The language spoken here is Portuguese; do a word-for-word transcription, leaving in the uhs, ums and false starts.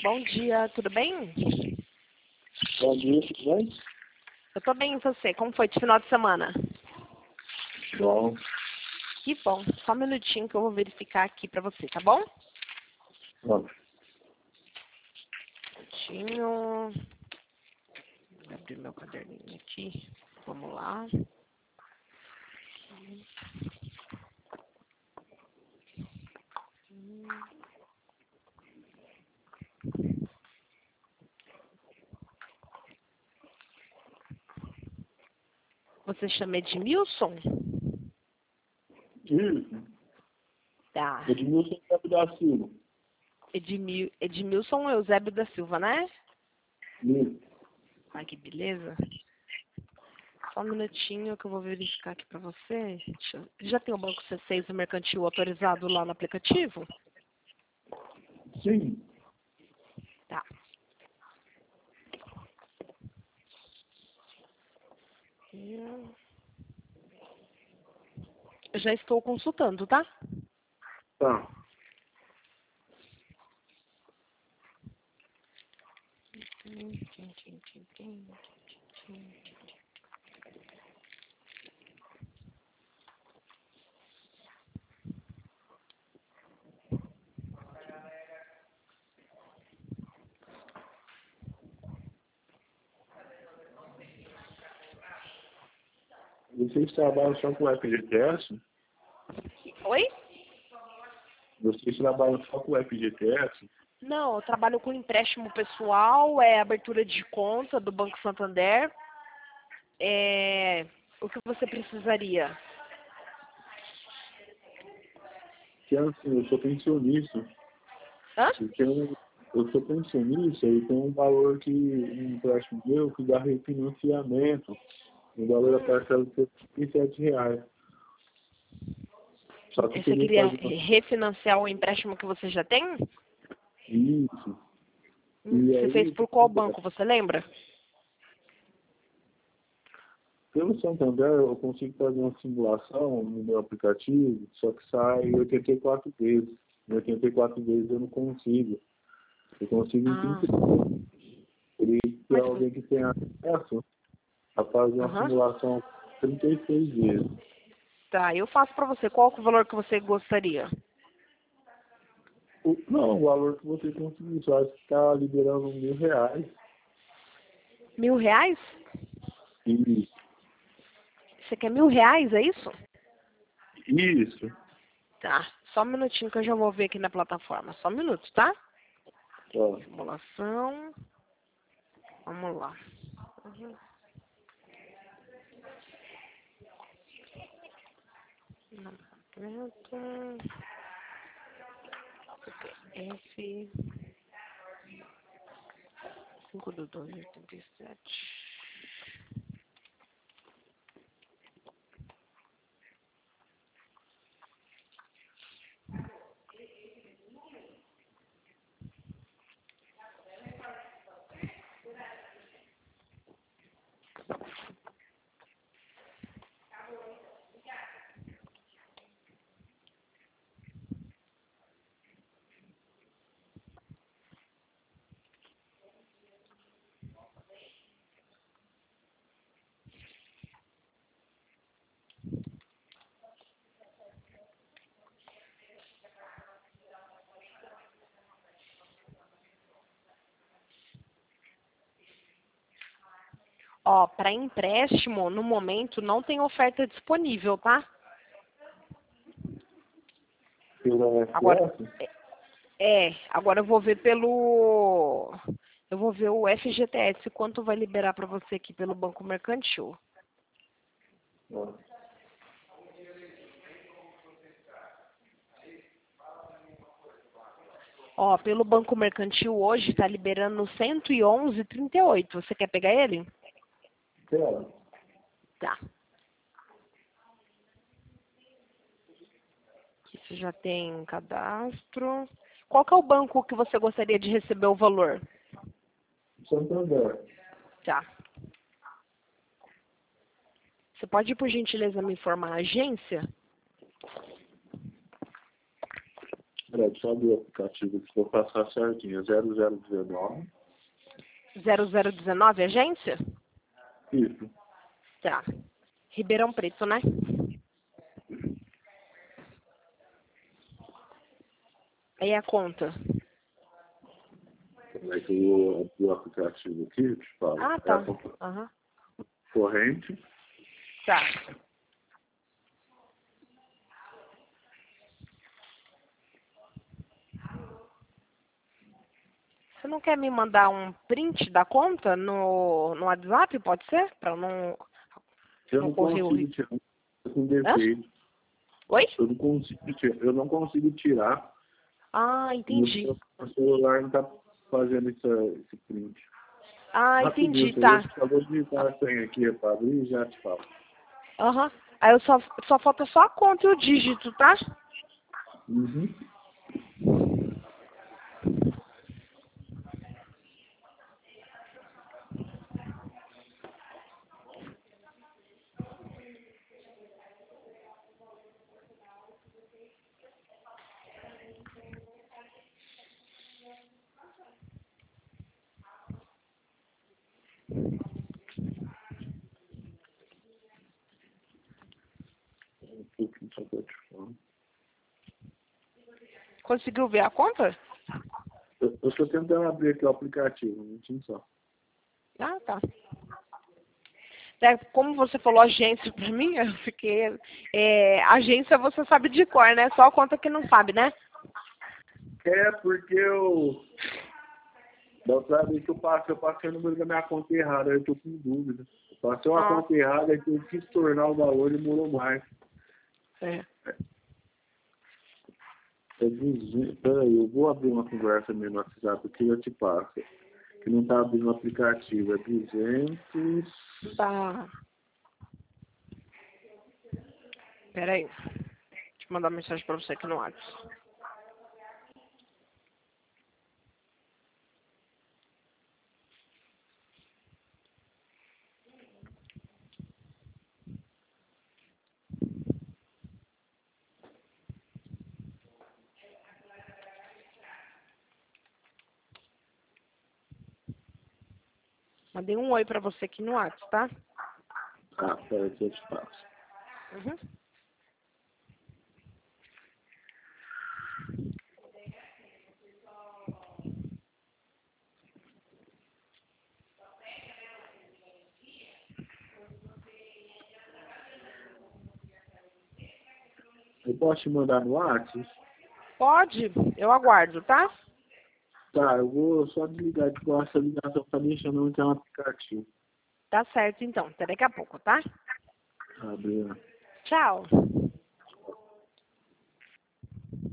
Bom dia, tudo bem? Bom dia, tudo bem? Eu tô bem, e você? Como foi de final de semana? Bom. Que bom. Só um minutinho que eu vou verificar aqui pra você, tá bom? Bom. Um minutinho. Vou abrir meu caderninho aqui. Vamos lá. Você chama Edmilson? Isso. Tá. Edmilson Capo da Silva. Edmil... Edmilson Eusébio da Silva, né? Isso. Ai, que beleza. Só um minutinho que eu vou verificar aqui pra você. Deixa eu- Já tem o Banco C seis Mercantil autorizado lá no aplicativo? Sim. Tá. Eu já estou consultando, tá? Tá. Vocês trabalham só com F G T S? Oi? Vocês trabalham só com F G T S? Não, eu trabalho com empréstimo pessoal, é abertura de conta do Banco Santander. É, o que você precisaria? Que assim, eu sou pensionista. Hã? E tem um, eu sou pensionista e tem um valor que um empréstimo meu que dá refinanciamento. O valor da parcela de trinta e sete reais. Só que eu Você queria queria fazer uma... refinanciar o empréstimo que você já tem? Isso. Hum, E Você fez aí, por qual banco, você lembra? pelo Santander, eu consigo fazer uma simulação no meu aplicativo, só que sai oitenta e quatro vezes. Em oitenta e quatro vezes eu não consigo. Eu consigo em Ah, trinta e seis. Teria que ter mas... alguém que tenha acesso a fazer uma Aham. simulação trinta e seis vezes. Tá, eu faço pra você. Qual que é o valor que você gostaria? O, não, o valor que você conseguir, só acho que está liberando mil reais. Mil reais? Isso. Você quer mil reais, é isso? Isso. Tá, só um minutinho que eu já vou ver aqui na plataforma. Só um minuto, tá? Ó, Simulação. Vamos lá. Uhum. Lançamento. F cinco do dois de oitenta e sete. Ó, para empréstimo, no momento, não tem oferta disponível, tá? pela Agora, F S, é, agora eu vou ver pelo... Eu vou ver o F G T S, quanto vai liberar para você aqui pelo Banco Mercantil. ó, Ó, pelo Banco Mercantil hoje está liberando cento e onze vírgula trinta e oito. Você quer pegar ele? quero. Tá. Aqui você já tem cadastro. Qual que é o banco que você gostaria de receber o valor? Santander. Tá. Você pode, por gentileza, me informar a agência? Peraí, só abrir o aplicativo que vou passar certinho. zero zero um nove. zero zero um nove, agência? Isso. Tá. Ribeirão Preto, né? Aí a conta. Como é que eu vou abrir o aplicativo aqui? Eu te falo. Ah, É tá. a conta Aham. corrente. Tá. Você não quer me mandar um print da conta no, no WhatsApp, pode ser? Pra não, Eu não não correr o consigo risco. tirar com Hã? defeito. Oi? Eu não consigo tirar. Eu não consigo tirar. Ah, entendi. O celular não está fazendo esse, esse print. Ah, Rapidinho, entendi, você tá. acabou de digitar a senha aqui para abrir e já te falo. Aham. Aí eu só, só falta só a conta e o dígito, tá? Uhum. Um pouquinho só para te falar. Conseguiu ver a conta? Eu eu estou tentando abrir aqui o aplicativo, um minutinho só. Ah, tá. É, como você falou agência pra mim, eu fiquei... É, agência você sabe de cor, né? Só a conta que não sabe, né? É porque eu. Da outra vez que eu passei, eu passei o número da minha conta errada, aí eu tô com dúvida. Eu passei uma Ah, conta errada, aí eu quis tornar o valor e demorou mais. é. É duzentos. Peraí, eu vou abrir uma conversa minha no WhatsApp aqui e eu te passo. Que não tá abrindo o aplicativo. É duzentos. Tá. Pera aí. Deixa eu mandar uma mensagem pra você aqui no WhatsApp. Mandei um oi pra você aqui no WhatsApp, tá? Ah, peraí que eu te passo. Uhum. Eu posso te mandar no WhatsApp? Pode, eu aguardo, tá? Tá, eu vou só desligar que essa ligação tá me chamando que é um aplicativo. Tá certo então. Até daqui a pouco, tá? Abre. Tchau.